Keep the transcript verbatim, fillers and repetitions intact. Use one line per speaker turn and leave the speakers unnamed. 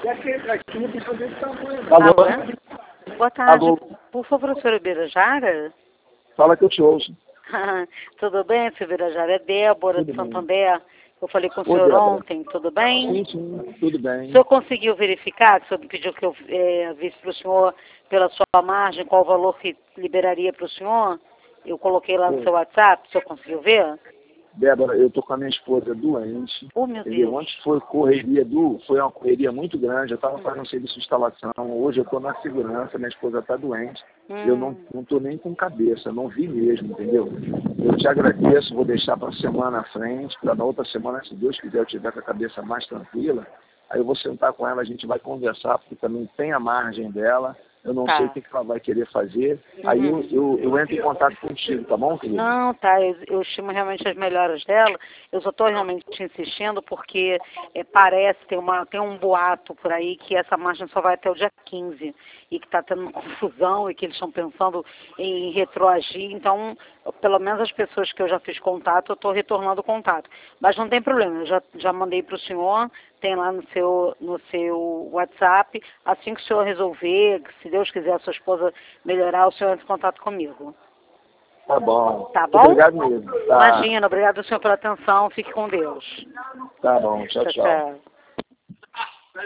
Alô?
Boa tarde.
Alô?
Por favor, a senhora Birajara?
Fala que eu te ouço.
Tudo bem, senhora Birajara? É Débora,
Tudo
de
bem.
Santander. Eu falei com o
Ô,
senhor
Débora.
ontem, tudo bem?
Sim, sim, tudo bem.
O senhor conseguiu verificar, que o senhor me pediu que eu é, visse para o senhor, pela sua margem, qual o valor que liberaria para o senhor? Eu coloquei lá no
Ô,
seu WhatsApp, o senhor conseguiu ver?
Débora, eu tô com a minha esposa doente.
Oh, meu
Entendeu?
Deus.
Antes foi correria do, foi uma correria muito grande, eu estava fazendo serviço de instalação, hoje eu estou na segurança, minha esposa está doente, eu não
Hum.
não estou nem com cabeça, não vi mesmo, entendeu? Eu te agradeço, vou deixar para a semana à frente, para na outra semana, se Deus quiser, eu tiver com a cabeça mais tranquila, aí eu vou sentar com ela, a gente vai conversar, porque também tem a margem dela, eu não sei o
Tá.
que, que ela vai querer fazer,
Uhum.
aí eu, eu, eu entro em contato contigo, tá bom, querido?
Não, tá, eu, eu estimo realmente as melhoras dela, eu só estou realmente insistindo porque é, parece, tem, uma, tem um boato por aí que essa margem só vai até o dia quinze e que está tendo uma confusão e que eles estão pensando em retroagir, então, pelo menos as pessoas que eu já fiz contato, eu estou retornando o contato. Mas não tem problema, eu já, já mandei para o senhor, tem lá no seu, no seu WhatsApp, assim que o senhor resolver, se Deus quiser a sua esposa melhorar, o senhor entra em contato comigo.
Tá bom.
Tá bom?
Obrigado mesmo. Tá,
Imagina, obrigado, senhor, pela atenção. Fique com Deus.
tá bom. Tchau,
Tchau,
tchau.
tchau.